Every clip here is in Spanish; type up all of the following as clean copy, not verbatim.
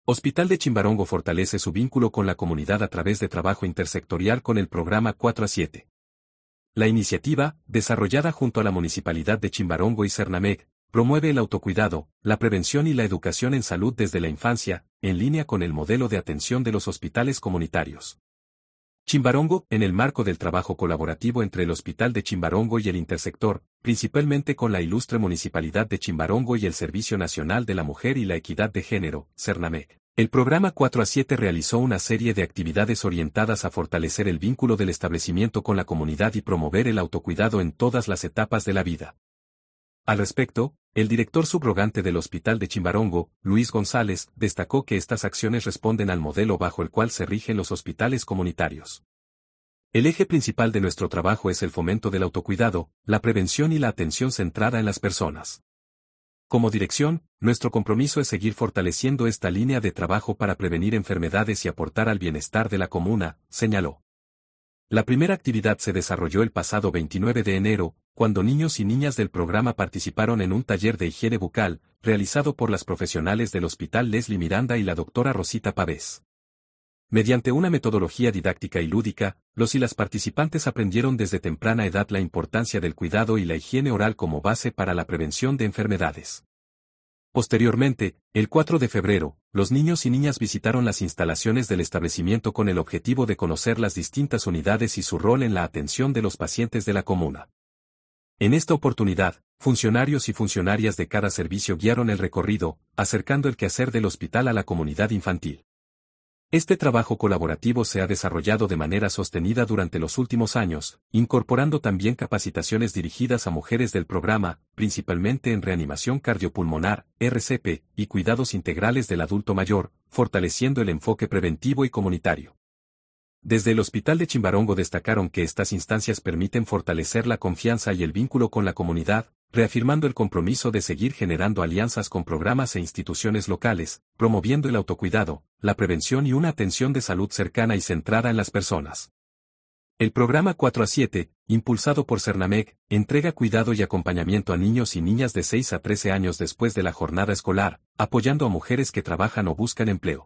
Hospital de Chimbarongo fortalece su vínculo con la comunidad a través de trabajo intersectorial con el programa 4 a 7. La iniciativa, desarrollada junto a la Municipalidad de Chimbarongo y Cernamec, promueve el autocuidado, la prevención y la educación en salud desde la infancia, en línea con el modelo de atención de los hospitales comunitarios. Chimbarongo, en el marco del trabajo colaborativo entre el Hospital de Chimbarongo y el Intersector, principalmente con la ilustre Municipalidad de Chimbarongo y el Servicio Nacional de la Mujer y la Equidad de Género, Cernamec. El programa 4 a 7 realizó una serie de actividades orientadas a fortalecer el vínculo del establecimiento con la comunidad y promover el autocuidado en todas las etapas de la vida. Al respecto, el director subrogante del Hospital de Chimbarongo, Luis González, destacó que estas acciones responden al modelo bajo el cual se rigen los hospitales comunitarios. El eje principal de nuestro trabajo es el fomento del autocuidado, la prevención y la atención centrada en las personas. Como dirección, nuestro compromiso es seguir fortaleciendo esta línea de trabajo para prevenir enfermedades y aportar al bienestar de la comuna, señaló. La primera actividad se desarrolló el pasado 29 de enero, cuando niños y niñas del programa participaron en un taller de higiene bucal, realizado por las profesionales del Hospital Leslie Miranda y la doctora Rosita Pavés. Mediante una metodología didáctica y lúdica, los y las participantes aprendieron desde temprana edad la importancia del cuidado y la higiene oral como base para la prevención de enfermedades. Posteriormente, el 4 de febrero, los niños y niñas visitaron las instalaciones del establecimiento con el objetivo de conocer las distintas unidades y su rol en la atención de los pacientes de la comuna. En esta oportunidad, funcionarios y funcionarias de cada servicio guiaron el recorrido, acercando el quehacer del hospital a la comunidad infantil. Este trabajo colaborativo se ha desarrollado de manera sostenida durante los últimos años, incorporando también capacitaciones dirigidas a mujeres del programa, principalmente en reanimación cardiopulmonar, RCP, y cuidados integrales del adulto mayor, fortaleciendo el enfoque preventivo y comunitario. Desde el Hospital de Chimbarongo destacaron que estas instancias permiten fortalecer la confianza y el vínculo con la comunidad, reafirmando el compromiso de seguir generando alianzas con programas e instituciones locales, promoviendo el autocuidado, la prevención y una atención de salud cercana y centrada en las personas. El programa 4 a 7, impulsado por Cernamec, entrega cuidado y acompañamiento a niños y niñas de 6 a 13 años después de la jornada escolar, apoyando a mujeres que trabajan o buscan empleo.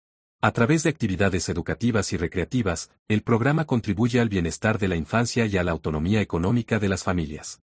A través de actividades educativas y recreativas, el programa contribuye al bienestar de la infancia y a la autonomía económica de las familias.